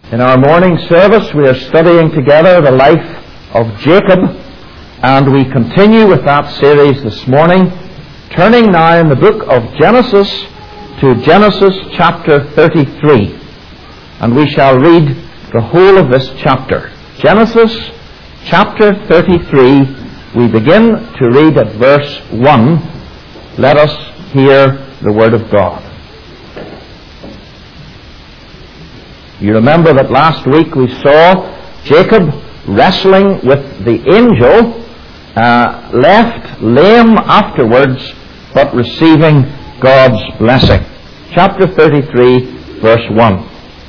In our morning service, we are studying together the life of Jacob, and we continue with that series this morning, turning now in the book of Genesis to Genesis chapter 33. And we shall read the whole of this chapter. Genesis chapter 33, we begin to read at verse 1. Let us hear the word of God. You remember that last week we saw Jacob wrestling with the angel, left lame afterwards, but receiving God's blessing. Chapter 33, verse 1.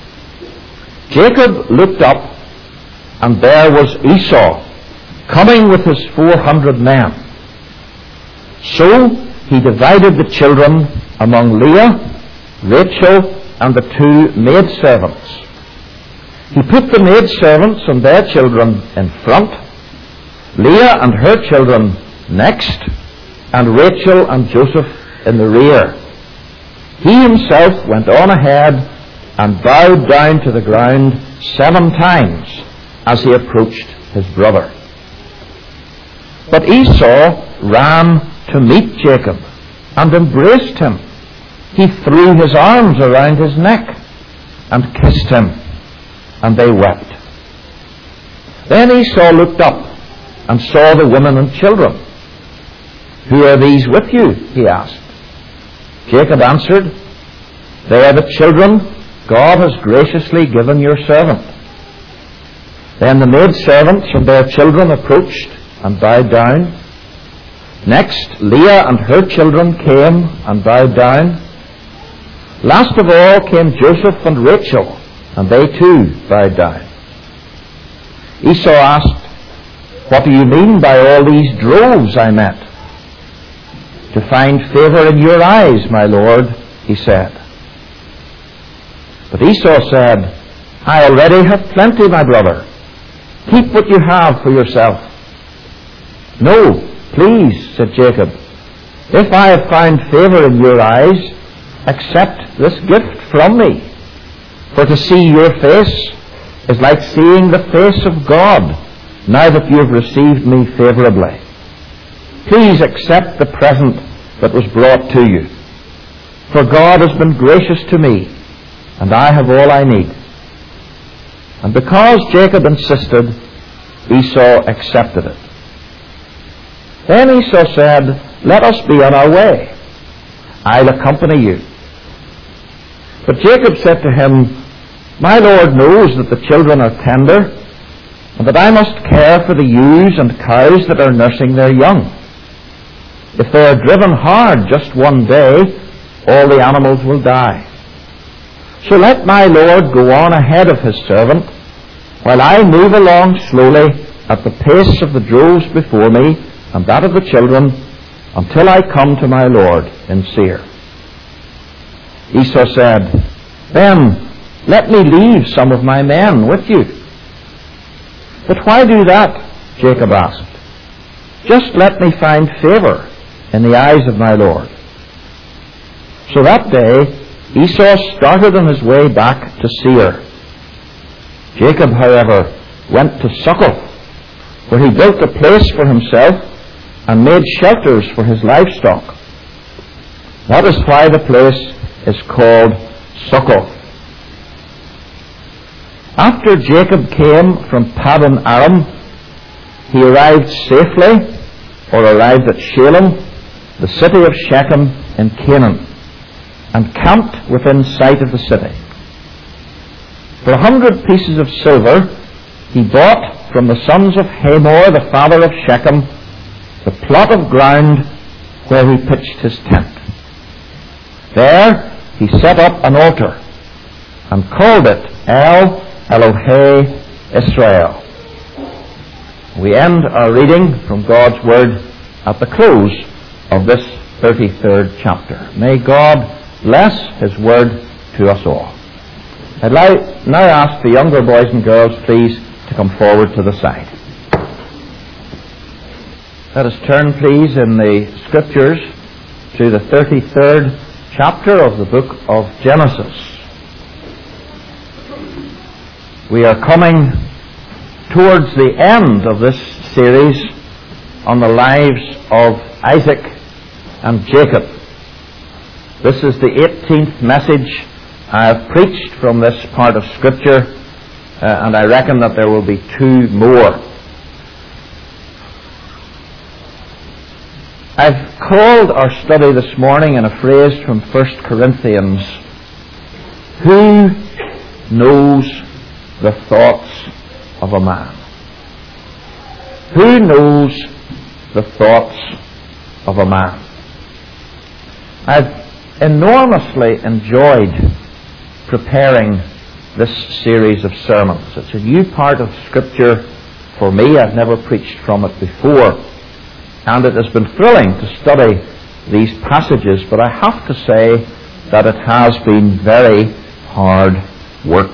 Jacob looked up, and there was Esau, coming with his 400 men. So he divided the children among Leah, Rachel, and the two maidservants. He put the maidservants and their children in front, Leah and her children next, and Rachel and Joseph in the rear. He himself went on ahead and bowed down to the ground 7 times as he approached his brother. But Esau ran to meet Jacob and embraced him. He threw his arms around his neck and kissed him, and they wept. Then Esau looked up and saw the women and children. "Who are these with you?" he asked. Jacob answered, "They are the children God has graciously given your servant." Then the maidservants and their children approached and bowed down. Next, Leah and her children came and bowed down. Last of all came Joseph and Rachel, and they too bowed down. Esau asked, "What do you mean by all these droves I met?" "To find favor in your eyes, my lord," he said. But Esau said, "I already have plenty, my brother. Keep what you have for yourself." "No, please," said Jacob. "If I have found favor in your eyes, accept this gift from me. For to see your face is like seeing the face of God, now that you have received me favorably. Please accept the present that was brought to you. For God has been gracious to me, and I have all I need." And because Jacob insisted, Esau accepted it. Then Esau said, "Let us be on our way. I'll accompany you." But Jacob said to him, "My Lord knows that the children are tender, and that I must care for the ewes and cows that are nursing their young. If they are driven hard just one day, all the animals will die. So let my Lord go on ahead of his servant, while I move along slowly at the pace of the droves before me and that of the children, until I come to my Lord in Seir." Esau said, "Then let me leave some of my men with you." "But why do that?" Jacob asked. "Just let me find favor in the eyes of my Lord." So that day Esau started on his way back to Seir. Jacob, however, went to Succoth, where he built a place for himself and made shelters for his livestock. That is why the place is called Succoth. After Jacob came from Paddan Aram, he arrived at Shalem, the city of Shechem in Canaan, and camped within sight of the city. For 100 pieces of silver he bought from the sons of Hamor, the father of Shechem, the plot of ground where he pitched his tent. There he set up an altar and called it El Elohei Israel. We end our reading from God's Word at the close of this 33rd chapter. May God bless His Word to us all. I'd now ask the younger boys and girls, please, to come forward to the side. Let us turn, please, in the Scriptures to the 33rd chapter of the book of Genesis. We are coming towards the end of this series on the lives of Isaac and Jacob. This is the 18th message I have preached from this part of Scripture, and I reckon that there will be 2 more. I've called our study this morning in a phrase from 1 Corinthians, "Who knows the thoughts of a man?" Who knows the thoughts of a man? I've enormously enjoyed preparing this series of sermons. It's a new part of Scripture for me. I've never preached from it before. And it has been thrilling to study these passages, but I have to say that it has been very hard work.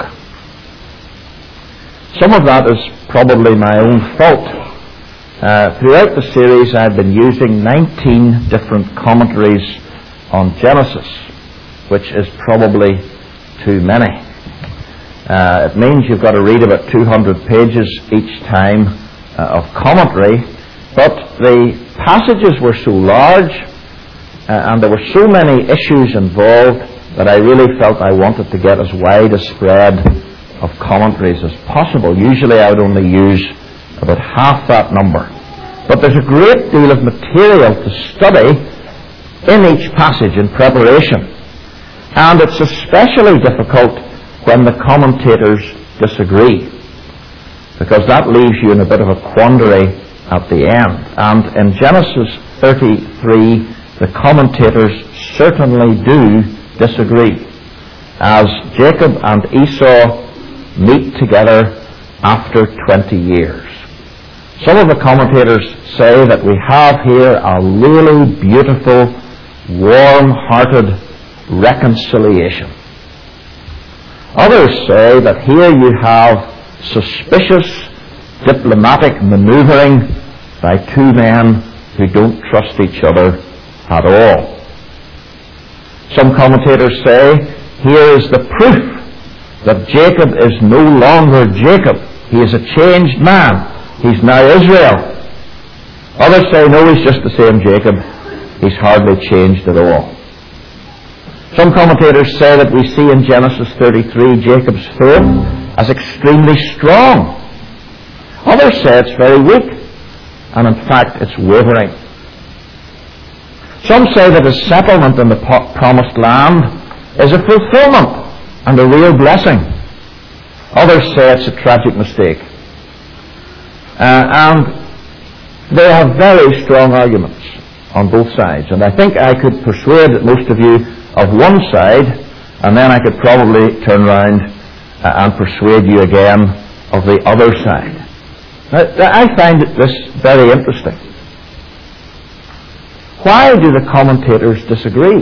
Some of that is probably my own fault. Throughout the series I've been using 19 different commentaries on Genesis, which is probably too many. It means you've got to read about 200 pages each time of commentary, but the passages were so large and there were so many issues involved that I really felt I wanted to get as wide a spread of commentaries as possible. Usually I would only use about half that number. But there's a great deal of material to study in each passage in preparation. And it's especially difficult when the commentators disagree, because that leaves you in a bit of a quandary at the end. And in Genesis 33, the commentators certainly do disagree, as Jacob and Esau meet together after 20 years. Some of the commentators say that we have here a really beautiful, warm-hearted reconciliation. Others say that here you have suspicious diplomatic maneuvering by 2 men who don't trust each other at all. Some commentators say here is the proof that Jacob is no longer Jacob. He is a changed man. He's now Israel. Others say no, he's just the same Jacob. He's hardly changed at all. Some commentators say that we see in Genesis 33 Jacob's faith as extremely strong. Others say it's very weak, and in fact it's wavering. Some say that his settlement in the promised land is a fulfillment and a real blessing. Others say it's a tragic mistake. And they have very strong arguments on both sides. And I think I could persuade most of you of one side, and then I could probably turn around and persuade you again of the other side. Now, I find this very interesting. Why do the commentators disagree?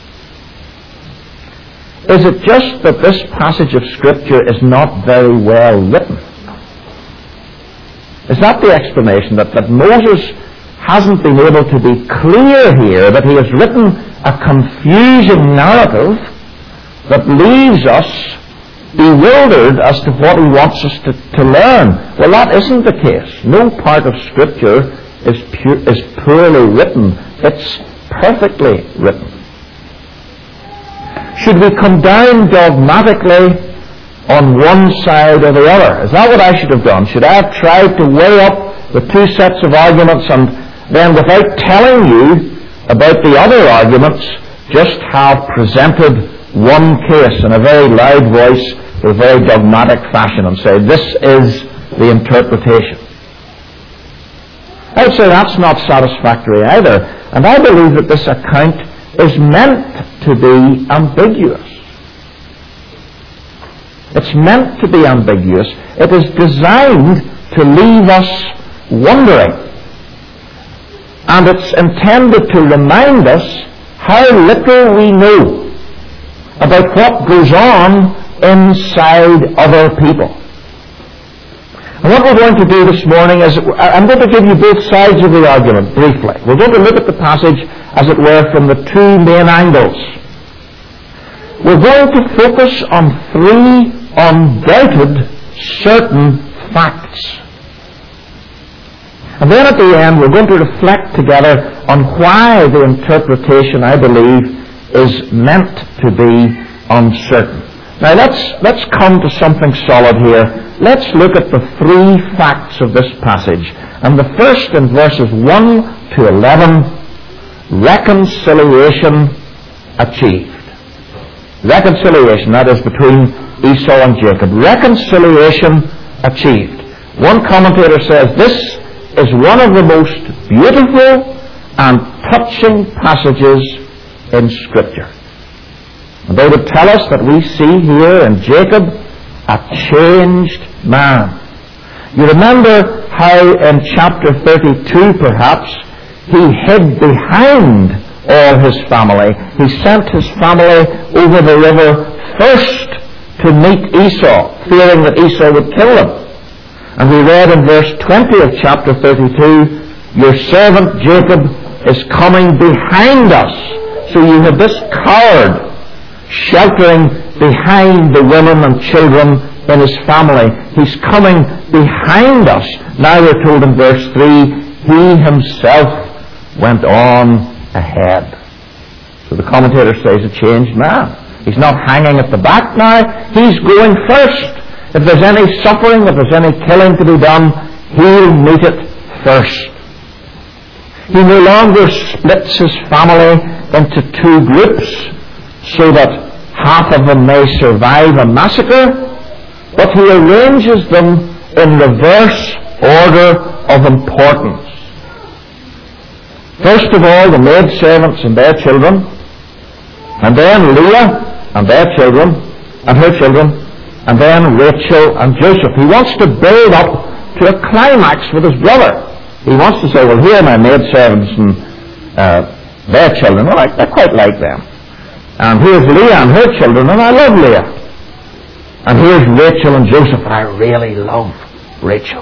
Is it just that this passage of Scripture is not very well written? Is that the explanation, that Moses hasn't been able to be clear here, that he has written a confusing narrative that leaves us bewildered as to what he wants us to learn? Well, that isn't the case. No part of Scripture is poorly written. It's perfectly written. Should we come down dogmatically on one side or the other? Is that what I should have done? Should I have tried to weigh up the 2 sets of arguments and then, without telling you about the other arguments, just have presented one case in a very loud voice, in a very dogmatic fashion, and say, this is the interpretation? I would say that's not satisfactory either. And I believe that this account is meant to be ambiguous. It's meant to be ambiguous. It is designed to leave us wondering. And it's intended to remind us how little we know about what goes on inside other people. And what we're going to do this morning is, I'm going to give you both sides of the argument briefly. We're going to look at the passage, as it were, from the 2 main angles. We're going to focus on 3 undoubted certain facts. And then at the end, we're going to reflect together on why the interpretation, I believe, is meant to be uncertain. Now let's come to something solid here. Let's look at the three facts of this passage. And the first, in verses 1 to 11, reconciliation achieved. Reconciliation, that is between Esau and Jacob. Reconciliation achieved. One commentator says this is one of the most beautiful and touching passages in Scripture. And they would tell us that we see here in Jacob a changed man. You remember how in chapter 32 perhaps he hid behind all his family. He sent his family over the river first to meet Esau, fearing that Esau would kill them. And we read in verse 20 of chapter 32, your servant Jacob is coming behind us. So you have this coward sheltering behind the women and children in his family. He's coming behind us. Now we're told in verse 3, he himself went on ahead. So the commentator says a changed man. He's not hanging at the back now. He's going first. If there's any suffering, if there's any killing to be done, he'll meet it first. He no longer splits his family into two groups so that half of them may survive a massacre, but he arranges them in reverse order of importance. First of all, the maidservants and their children, and then Leah and their children, and her children, and then Rachel and Joseph. He wants to build up to a climax with his brother. He wants to say, well, here are my maidservants and their children. Well, I quite like them. And here's Leah and her children, and I love Leah. And here's Rachel and Joseph, and I really love Rachel.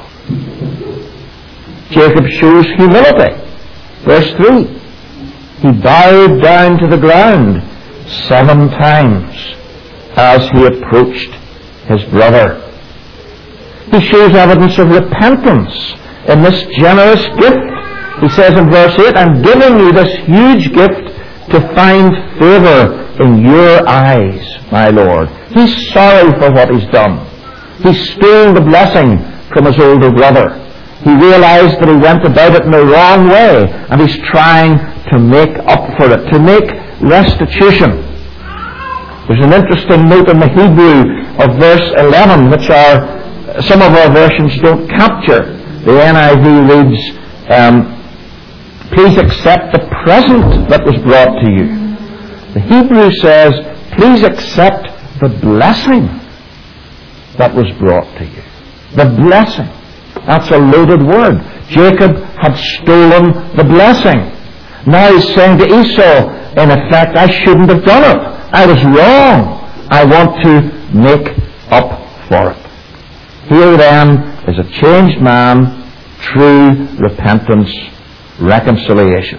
Jacob shows humility. Verse 3, he bowed down to the ground 7 times as he approached his brother. He shows evidence of repentance in this generous gift. He says in verse 8, I'm giving you this huge gift to find favor in your eyes, my Lord. He's sorry for what he's done. He stole the blessing from his older brother. He realized that he went about it in the wrong way, and he's trying to make up for it, to make restitution. There's an interesting note in the Hebrew of verse 11, which some of our versions don't capture. The NIV reads, please accept the present that was brought to you. The Hebrew says, please accept the blessing that was brought to you. The blessing. That's a loaded word. Jacob had stolen the blessing. Now he's saying to Esau, in effect, I shouldn't have done it. I was wrong. I want to make up for it. Here then is a changed man, true repentance, reconciliation.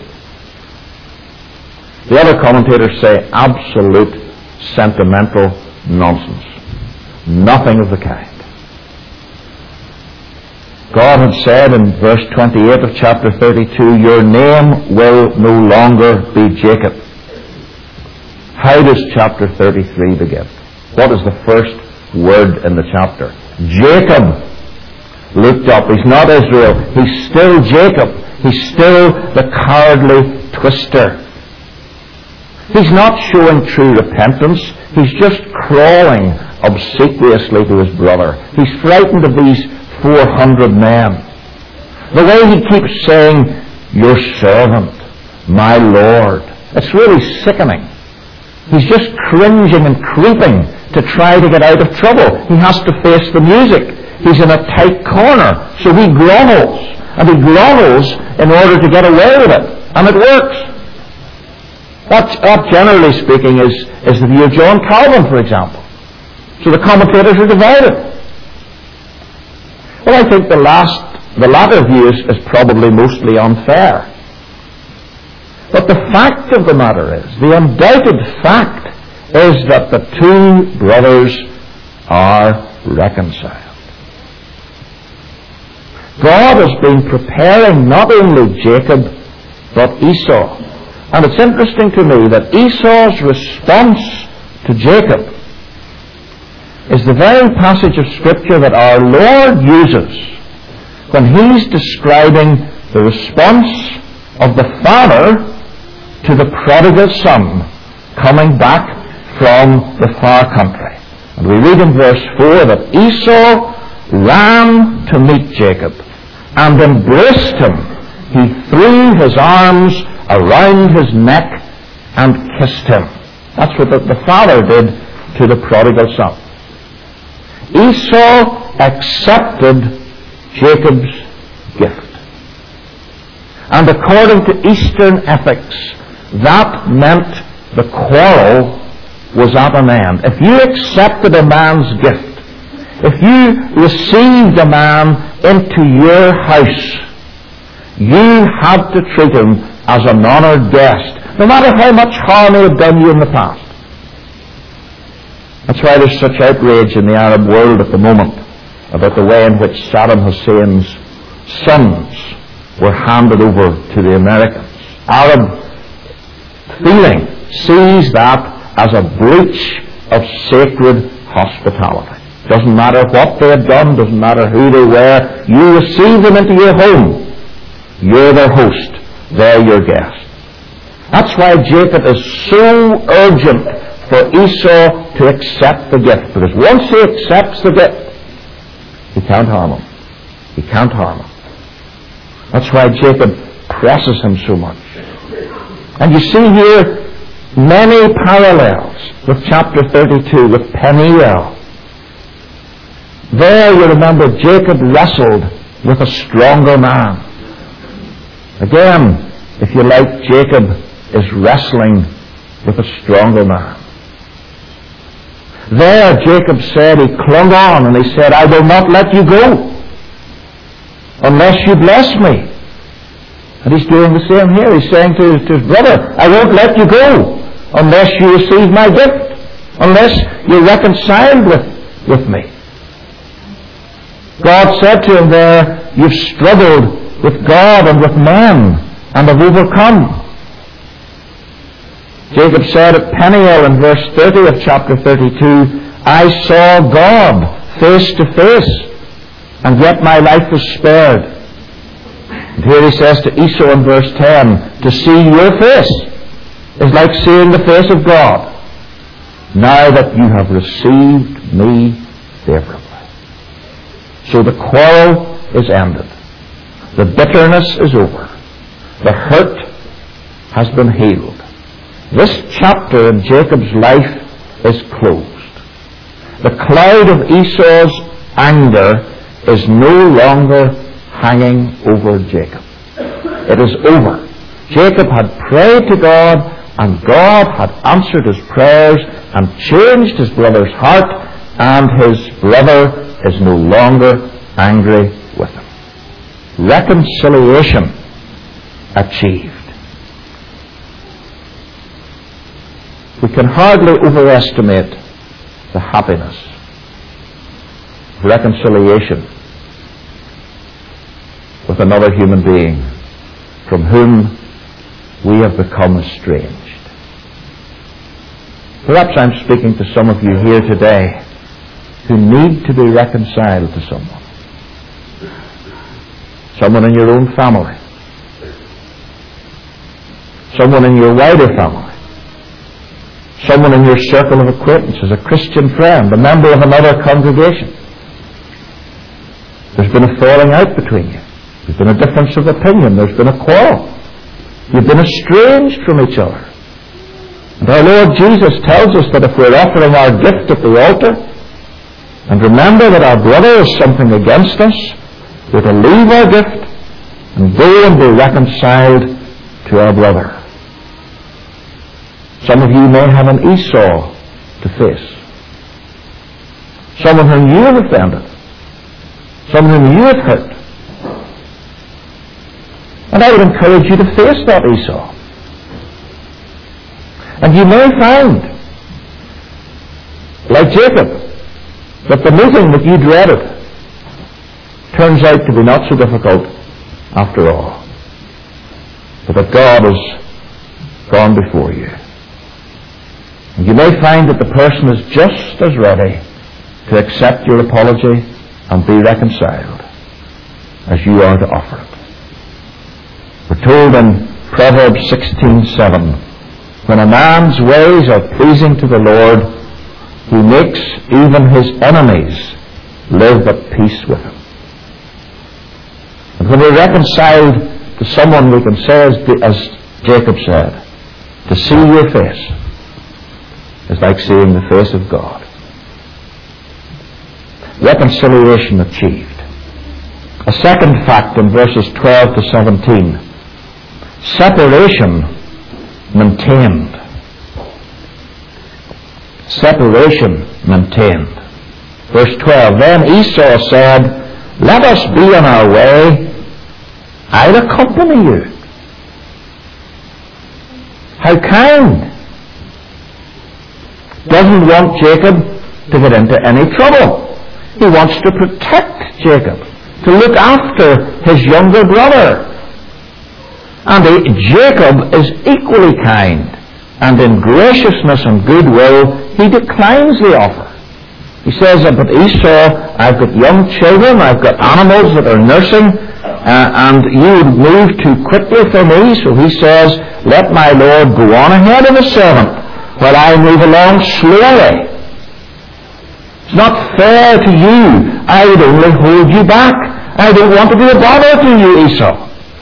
The other commentators say absolute sentimental nonsense. Nothing of the kind. God had said in verse 28 of chapter 32, your name will no longer be Jacob. How does chapter 33 begin? What is the first word in the chapter? Jacob looked up. He's not Israel. He's still Jacob. He's still the cowardly twister. He's not showing true repentance. He's just crawling obsequiously to his brother. He's frightened of these 400 men. The way he keeps saying, your servant, my Lord, it's really sickening. He's just cringing and creeping to try to get out of trouble. He has to face the music. He's in a tight corner, so he grovels. And he grovels in order to get away with it. And it works. That generally speaking, is the view of John Calvin, for example. So the commentators are divided. Well, I think the latter view is probably mostly unfair. But the fact of the matter is, the undoubted fact is that the two brothers are reconciled. God has been preparing not only Jacob, but Esau. And it's interesting to me that Esau's response to Jacob is the very passage of Scripture that our Lord uses when He's describing the response of the father to the prodigal son coming back from the far country. And we read in verse 4 that Esau ran to meet Jacob and embraced him. He threw his arms around his neck and kissed him. That's what the father did to the prodigal son. Esau accepted Jacob's gift. And according to Eastern ethics, that meant the quarrel was at an end. If you accepted a man's gift, if you received a man into your house, you had to treat him as an honoured guest, no matter how much harm he had done you in the past. That's why there's such outrage in the Arab world at the moment about the way in which Saddam Hussein's sons were handed over to the Americans. Arab feeling sees that as a breach of sacred hospitality. Doesn't matter what they had done, doesn't matter who they were, you receive them into your home. You're their host, they're your guest. That's why Jacob is so urgent for Esau to accept the gift, because once he accepts the gift, he can't harm him. He can't harm him. That's why Jacob presses him so much. And you see here many parallels with chapter 32, with Peniel. There you remember Jacob wrestled with a stronger man. Again, if you like, Jacob is wrestling with a stronger man. There Jacob said, he clung on and he said, I will not let you go unless you bless me. And he's doing the same here. He's saying to his brother, I won't let you go unless you receive my gift, unless you're reconciled with me. God said to him there, you've struggled with God and with men and have overcome. Jacob said at Peniel in verse 30 of chapter 32, I saw God face to face, and yet my life was spared. And here he says to Esau in verse 10, to see your face is like seeing the face of God, now that you have received me favorably. So the quarrel is ended. The bitterness is over. The hurt has been healed. This chapter in Jacob's life is closed. The cloud of Esau's anger is no longer hanging over Jacob. It is over. Jacob had prayed to God, and God had answered his prayers and changed his brother's heart, and his brother is no longer angry with him. Reconciliation achieved. We can hardly overestimate the happiness of reconciliation with another human being from whom we have become estranged. Perhaps I'm speaking to some of you here today who need to be reconciled to someone. Someone in your own family. Someone in your wider family. Someone in your circle of acquaintances, a Christian friend, a member of another congregation. There's been a falling out between you. There's been a difference of opinion. There's been a quarrel. You've been estranged from each other. And our Lord Jesus tells us that if we're offering our gift at the altar, and remember that our brother is something against us, we're to leave our gift and go and be reconciled to our brother. Some of you may have an Esau to face. Someone whom you have offended. Someone whom you have hurt. And I would encourage you to face that Esau. And you may find, like Jacob, that the meeting that you dreaded turns out to be not so difficult after all, but that God has gone before you. And you may find that the person is just as ready to accept your apology and be reconciled as you are to offer it. We're told in Proverbs 16:7, when a man's ways are pleasing to the Lord, he makes even his enemies live at peace with him. And when we're reconciled to someone, we can say, as Jacob said, to see your face is like seeing the face of God. Reconciliation achieved. A second fact in verses 12 to 17. Separation maintained. Separation maintained. Verse 12, then Esau said, let us be on our way. I'll accompany you. How kind. Doesn't want Jacob to get into any trouble. He wants to protect Jacob, to look after his younger brother. And Jacob is equally kind, and in graciousness and goodwill he declines the offer. He says, but Esau, I've got young children, I've got animals that are nursing, and you would move too quickly for me. So he says, let my Lord go on ahead of his servant while I move along slowly. It's not fair to you. I would only hold you back. I don't want to be a bother to you, Esau.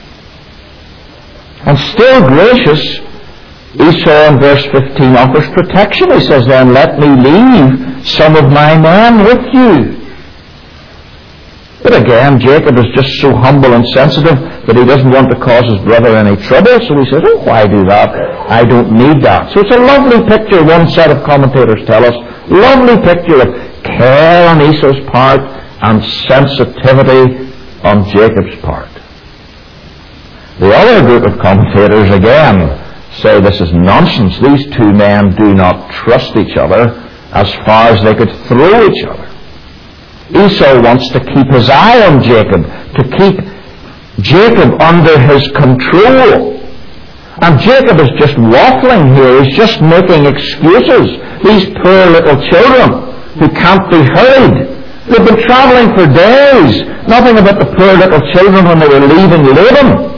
And still gracious, Esau in verse 15 offers protection. He says, then let me leave some of my men with you. But again, Jacob is just so humble and sensitive that he doesn't want to cause his brother any trouble. So he says, oh, why do that? I don't need that. So it's a lovely picture, one set of commentators tell us, lovely picture of care on Esau's part and sensitivity on Jacob's part. The other group of commentators again say this is nonsense. These two men do not trust each other as far as they could throw each other. Esau wants to keep his eye on Jacob, to keep Jacob under his control. And Jacob is just waffling here. He's just making excuses. These poor little children who can't be hurried. They've been traveling for days. Nothing about the poor little children when they were leaving Laban.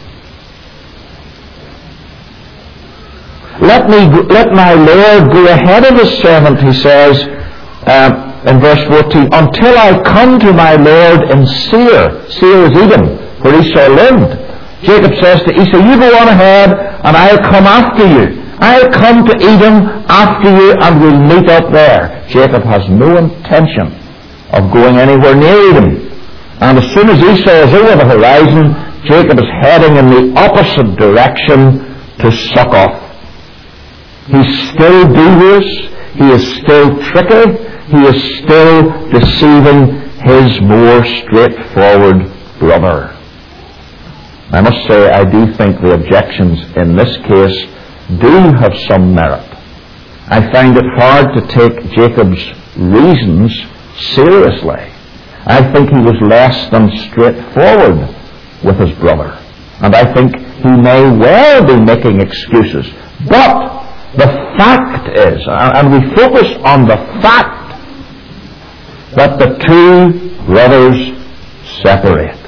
Let my Lord go ahead of his servant, he says in verse 14, until I come to my Lord in Seir. Seir is Edom, where Esau lived. Jacob says to Esau, you go on ahead and I'll come after you. I'll come to Edom after you and we'll meet up there. Jacob has no intention of going anywhere near Edom. And as soon as Esau is over the horizon, Jacob is heading in the opposite direction to Succoth. He's still devious, he is still tricky, he is still deceiving his more straightforward brother. I must say, I do think the objections in this case do have some merit. I find it hard to take Jacob's reasons seriously. I think he was less than straightforward with his brother. And I think he may well be making excuses. But the fact is, and we focus on the fact, that the two brothers separate.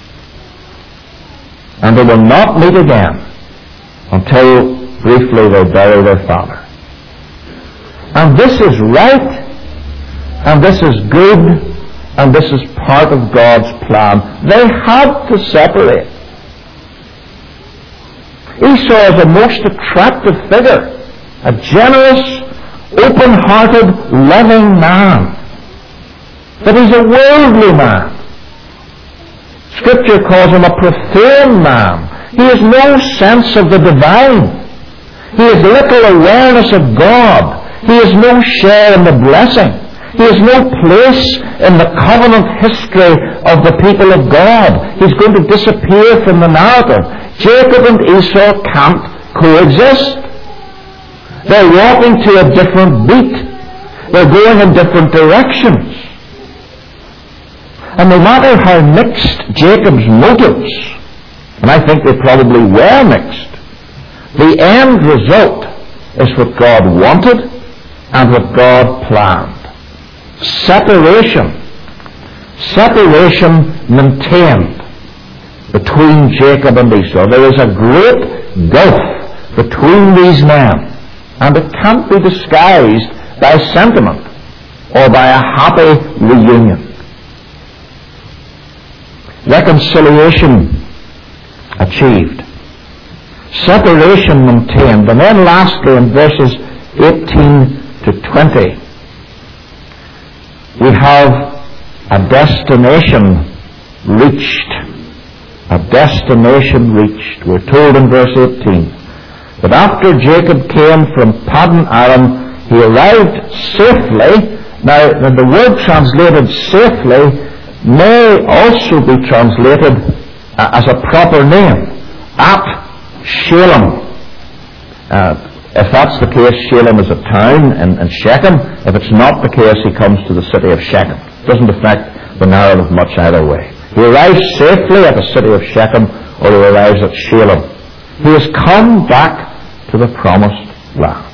And they will not meet again until briefly they bury their father. And this is right, and this is good, and this is part of God's plan. They had to separate. Esau is a most attractive figure, a generous, open-hearted, loving man. But he's a worldly man. Scripture calls him a profane man. He has no sense of the divine. He has little awareness of God. He has no share in the blessing. He has no place in the covenant history of the people of God. He's going to disappear from the narrative. Jacob and Esau can't coexist. They're walking to a different beat. They're going in different directions. And no matter how mixed Jacob's motives, and I think they probably were mixed, the end result is what God wanted and what God planned. Separation maintained between Jacob and Esau. There is a great gulf between these men, and it can't be disguised by sentiment or by a happy reunion. Reconciliation achieved. Separation maintained. And then lastly, in verses 18 to 20, we have a destination reached. A destination reached. We're told in verse 18 that after Jacob came from Paddan Aram, he arrived safely. Now, the word translated safely may also be translated as a proper name, at Shalem. If that's the case, Shalem is a town in Shechem. If it's not the case, he comes to the city of Shechem. It doesn't affect the narrative much either way. He arrives safely at the city of Shechem, or he arrives at Shalem. He has come back to the promised land.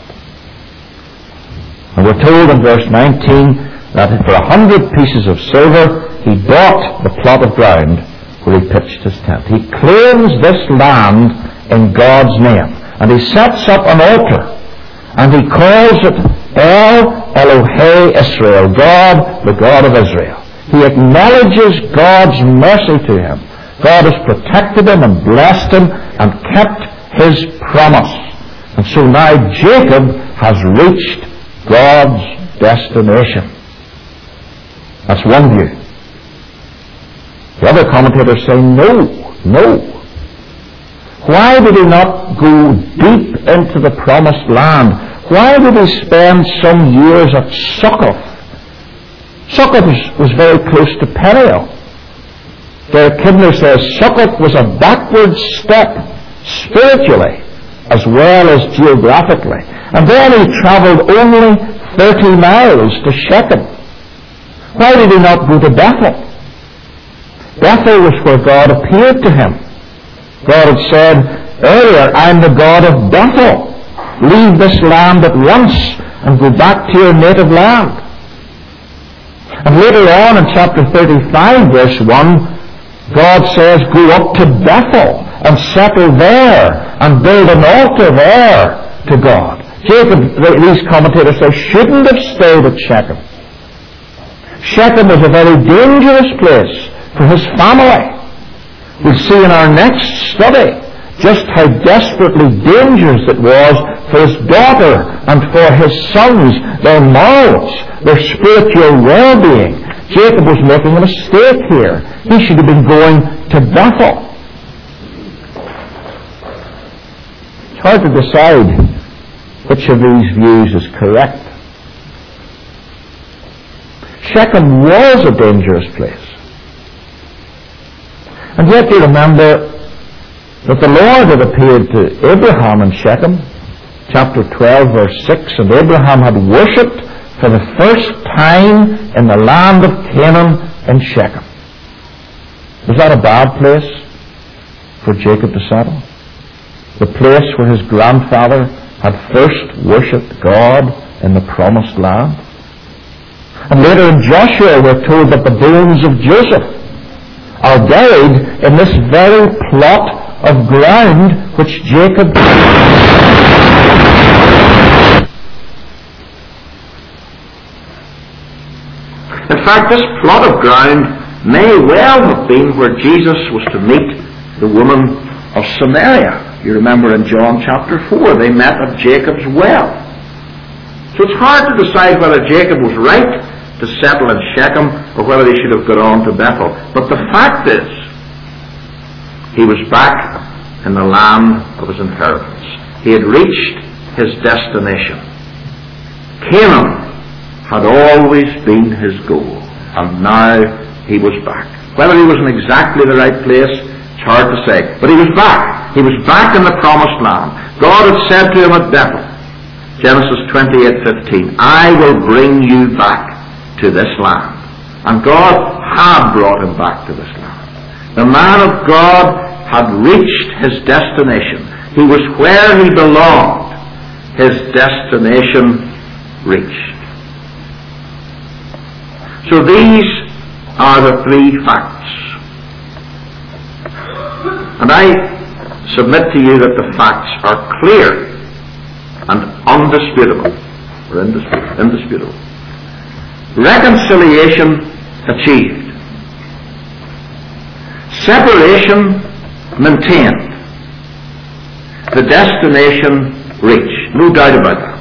And we're told in verse 19 that for 100 pieces of silver he bought the plot of ground where he pitched his tent. He claims this land in God's name, and he sets up an altar, and he calls it El Elohei Israel, God, the God of Israel. He acknowledges God's mercy to him. God has protected him and blessed him and kept his promise. And so now Jacob has reached God's destination. That's one view. The other commentators say, no. Why did he not go deep into the promised land? Why did he spend some years at Succoth? Succoth was very close to Peniel. Derek Kidner says Succoth was a backward step spiritually as well as geographically. And then he travelled only 30 miles to Shechem. Why did he not go to Bethel? Bethel was where God appeared to him. God had said earlier, I'm the God of Bethel. Leave this land at once and go back to your native land. And later on in chapter 35, verse 1, God says, go up to Bethel and settle there and build an altar there to God. Jacob, these commentators say, shouldn't have stayed at Shechem. Shechem was a very dangerous place for his family. We'll see in our next study just how desperately dangerous it was for his daughter and for his sons, their morals, their spiritual well-being. Jacob was making a mistake here. He should have been going to Bethel. It's hard to decide which of these views is correct. Shechem was a dangerous place. And yet you remember that the Lord had appeared to Abraham in Shechem, chapter 12, verse 6, and Abraham had worshipped for the first time in the land of Canaan in Shechem. Was that a bad place for Jacob to settle? The place where his grandfather had first worshipped God in the promised land? And later in Joshua we're told that the bones of Joseph are buried in this very plot of ground which Jacob... In fact, this plot of ground may well have been where Jesus was to meet the woman of Samaria. You remember in John chapter 4, they met at Jacob's well. So it's hard to decide whether Jacob was right to settle in Shechem or whether he should have gone on to Bethel. But the fact is, he was back in the land of his inheritance. He had reached his destination. Canaan had always been his goal, and now he was back. Whether he was in exactly the right place, it's hard to say. But he was back. He was back in the promised land. God had said to him at Bethel, Genesis 28:15, I will bring you back to this land. And God had brought him back to this land. The man of God had reached his destination. He was where he belonged. His destination reached. So these are the three facts. And I submit to you that the facts are clear and undisputable. Or indisputable. Reconciliation achieved. Separation maintained. The destination reached. No doubt about that.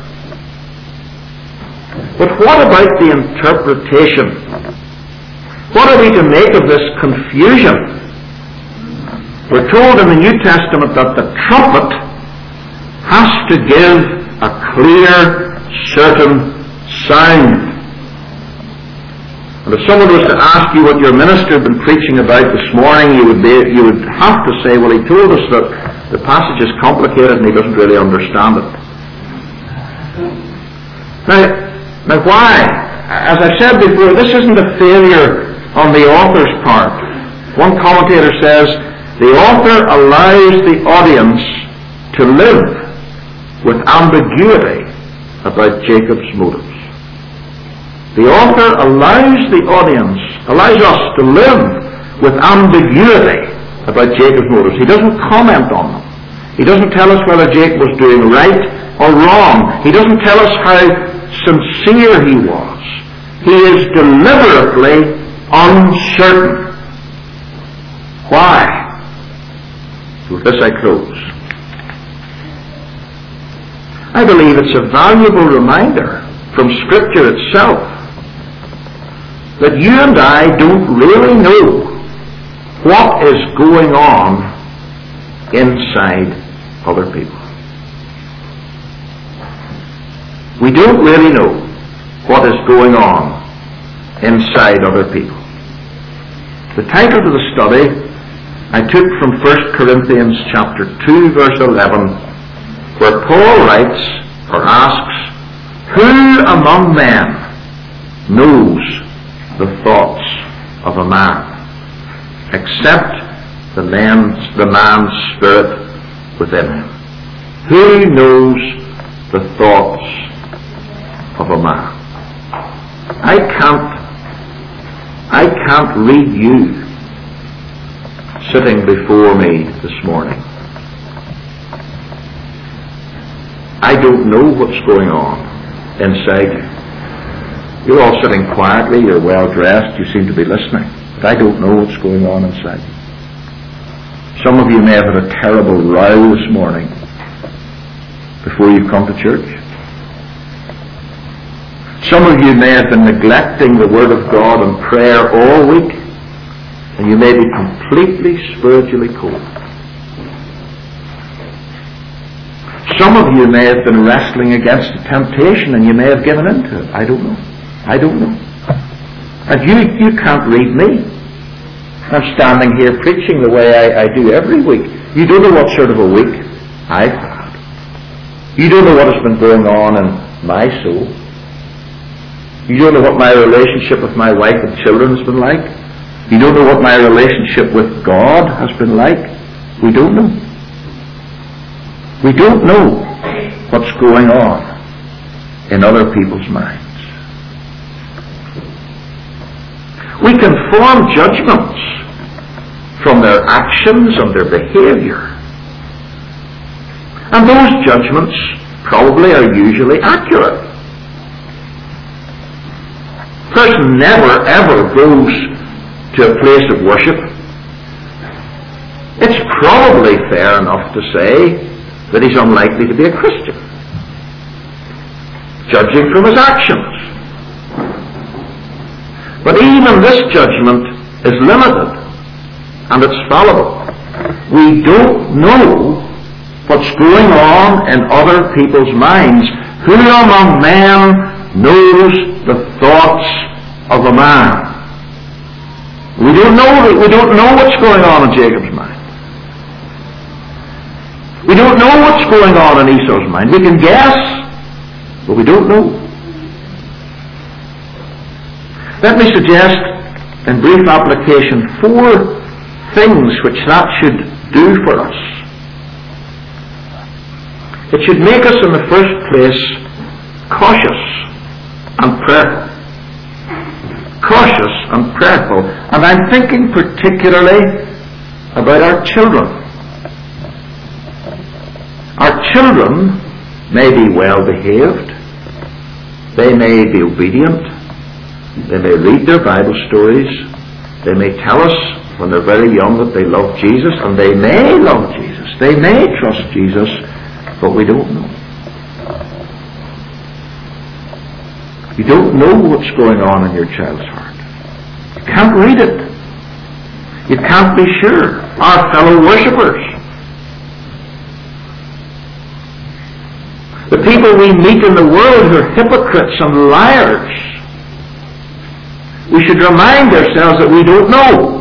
But what about the interpretation? What are we to make of this confusion? We're told in the New Testament that the trumpet has to give a clear, certain sound. And if someone was to ask you what your minister had been preaching about this morning, you would have to say, well, he told us that the passage is complicated and he doesn't really understand it. Now why? As I said before, this isn't a failure on the author's part. One commentator says, the author allows the audience to live with ambiguity about Jacob's motives. The author allows us to live with ambiguity about Jacob's motives. He doesn't comment on them. He doesn't tell us whether Jacob was doing right or wrong. He doesn't tell us how sincere he was. He is deliberately uncertain. Why? With this I close. I believe it's a valuable reminder from Scripture itself that you and I don't really know what is going on inside other people. We don't really know what is going on inside other people. The title to the study I took from 1 Corinthians chapter 2 verse 11, where Paul writes or asks, who among men knows the thoughts of a man except the man's spirit within him? Who knows the thoughts of a man? I can't read you sitting before me this morning. I don't know what's going on inside you. You're all sitting quietly, you're well dressed, you seem to be listening, but I don't know what's going on inside you. Some of you may have had a terrible row this morning before you've come to church. Some of you may have been neglecting the Word of God and prayer all week, and you may be completely spiritually cold. Some of you may have been wrestling against a temptation and you may have given in to it. I don't know. And you can't read me. I'm standing here preaching the way I do every week. You don't know what sort of a week I've had. You don't know what has been going on in my soul. You don't know what my relationship with my wife and children has been like. You don't know what my relationship with God has been like. We don't know. We don't know what's going on in other people's minds. We can form judgments from their actions and their behavior. And those judgments probably are usually accurate. A person never ever goes to a place of worship. It's probably fair enough to say that he's unlikely to be a Christian, judging from his actions. But even this judgment is limited and it's fallible. We don't know what's going on in other people's minds. Who among men knows the thoughts of a man? We don't know what's going on in Jacob's mind. We don't know what's going on in Esau's mind. We can guess, but we don't know. Let me suggest, in brief application, 4 things which that should do for us. It should make us, in the first place, cautious and prayerful. Cautious and prayerful. And I'm thinking particularly about our children. Our children may be well behaved. They may be obedient. They may read their Bible stories. They may tell us when they're very young that they love Jesus, and they may love Jesus. They may trust Jesus, but we don't know. You don't know what's going on in your child's heart. You can't read it. You can't be sure. Our fellow worshippers, the people we meet in the world who are hypocrites and liars, we should remind ourselves that we don't know.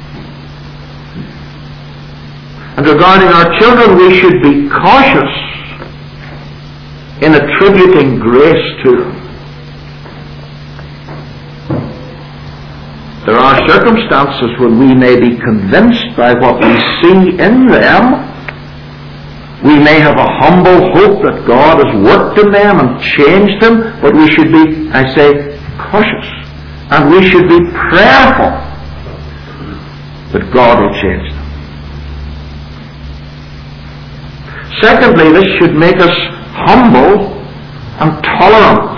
And regarding our children, we should be cautious in attributing grace to them. There are circumstances when we may be convinced by what we see in them. We may have a humble hope that God has worked in them and changed them, but we should be, I say, cautious. And we should be prayerful that God will change them. Secondly, this should make us humble and tolerant.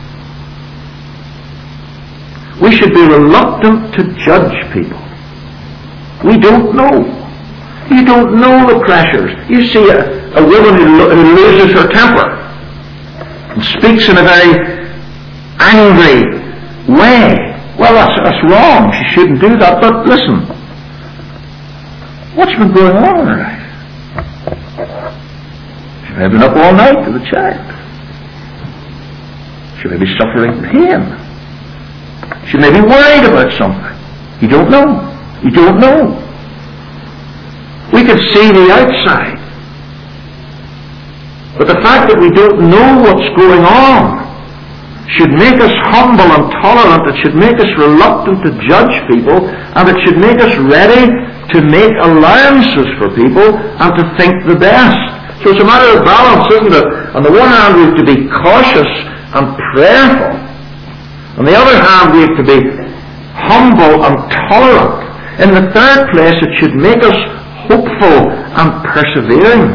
We should be reluctant to judge people. We don't know. You don't know the pressures. You see a woman who loses her temper and speaks in a very angry way. Well, that's wrong. She shouldn't do that. But listen, what's been going on in her life? She may have been up all night with a child. She may be suffering pain. She may be worried about something. You don't know. You don't know. We can see the outside. But the fact that we don't know what's going on should make us humble and tolerant. It should make us reluctant to judge people, and it should make us ready to make allowances for people and to think the best. So it's a matter of balance, isn't it? On the one hand, we have to be cautious and prayerful. On the other hand, we have to be humble and tolerant. In the third place, it should make us hopeful and persevering.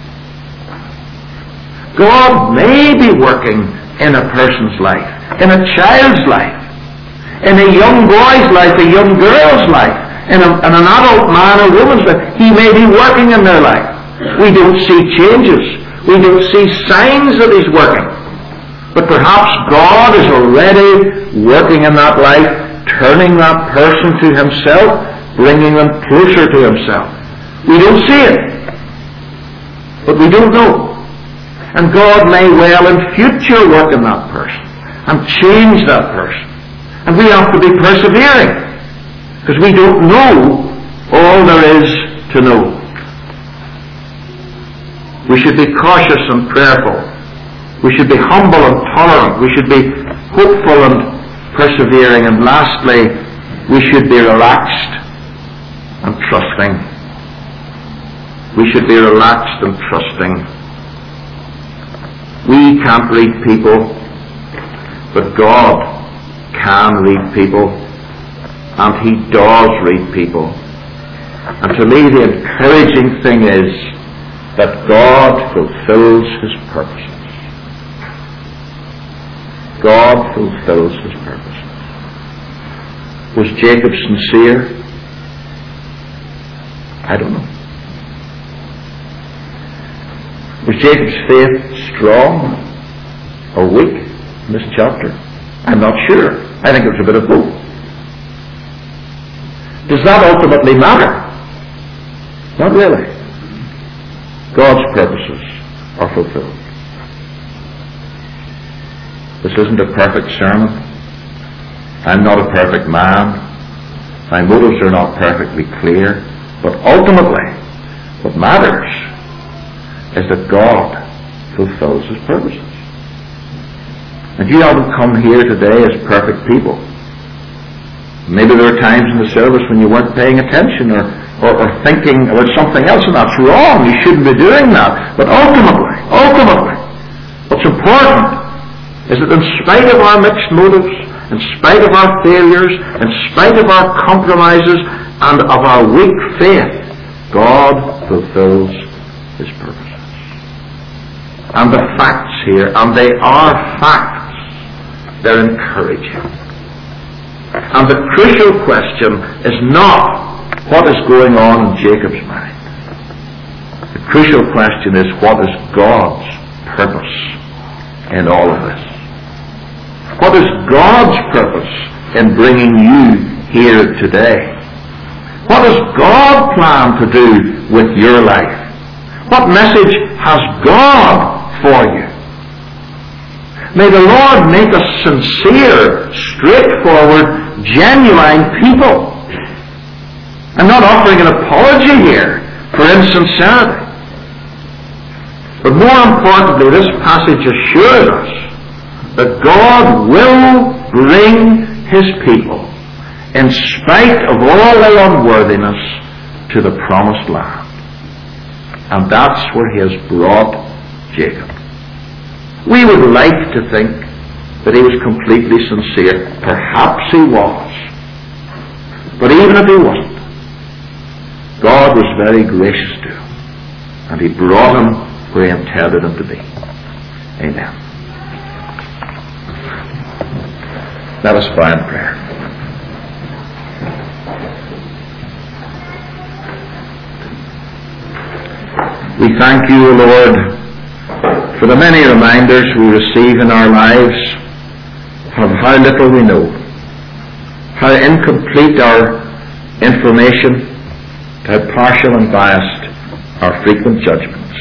God may be working in a person's life, in a child's life, in a young boy's life, a young girl's life, in an adult man or woman's life. He may be working in their life. We don't see changes. We don't see signs that He's working. But perhaps God is already working in that life, turning that person to Himself, bringing them closer to Himself. We don't see it, but we don't know. And God may well in future work in that person and change that person. And we have to be persevering, because we don't know all there is to know. We should be cautious and prayerful. We should be humble and tolerant. We should be hopeful and persevering. And lastly, we should be relaxed and trusting. We should be relaxed and trusting. We can't read people, but God can read people, and He does read people. And to me, the encouraging thing is that God fulfills His purposes. God fulfills His purposes. Was Jacob sincere? I don't know. Was Jacob's faith strong or weak in this chapter? I'm not sure. I think it was a bit of both. Does that ultimately matter? Not really. God's purposes are fulfilled. This isn't a perfect sermon. I'm not a perfect man. My motives are not perfectly clear. But ultimately, what matters is that God fulfills His purposes. And you haven't come here today as perfect people. Maybe there were times in the service when you weren't paying attention or thinking about something else, and that's wrong. You shouldn't be doing that. But ultimately, what's important is that in spite of our mixed motives, in spite of our failures, in spite of our compromises and of our weak faith, God fulfills His purposes. And the facts here, and they are facts, they're encouraging. And the crucial question is not what is going on in Jacob's mind. The crucial question is, what is God's purpose in all of this? What is God's purpose in bringing you here today? What does God plan to do with your life? What message has God for you? May the Lord make us sincere, straightforward, genuine people. I'm not offering an apology here for insincerity. But more importantly, this passage assures us that God will bring His people, in spite of all their unworthiness, to the promised land. And that's where He has brought Jacob. We would like to think that he was completely sincere. Perhaps he was. But even if he wasn't, God was very gracious to him, and He brought him where He intended him to be. Amen. Let us bow in prayer. We thank you, O Lord, for the many reminders we receive in our lives of how little we know, how incomplete our information, how partial and biased our frequent judgments.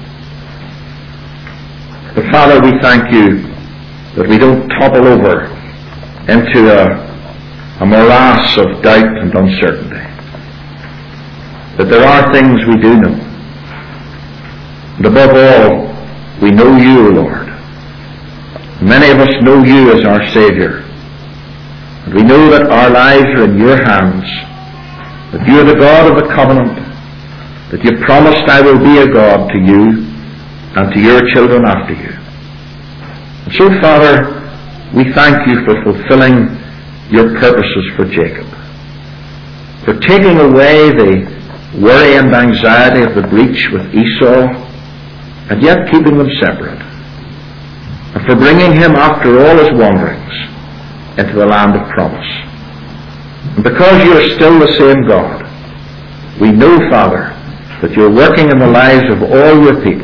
But Father, we thank you that we don't topple over into a morass of doubt and uncertainty. That there are things we do know. And above all, we know you, O Lord. Many of us know you as our Saviour. And we know that our lives are in your hands, that you are the God of the covenant, that you promised, I will be a God to you and to your children after you. And so, Father, we thank you for fulfilling your purposes for Jacob, for taking away the worry and anxiety of the breach with Esau, and yet keeping them separate, and for bringing him after all his wanderings into the land of promise. And because you are still the same God, we know, Father, that you're working in the lives of all your people.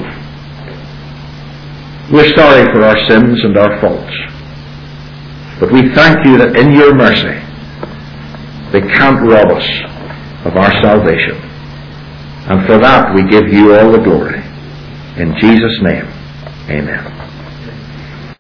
We're sorry for our sins and our faults, but we thank you that in your mercy they can't rob us of our salvation. And for that we give you all the glory. In Jesus' name, amen.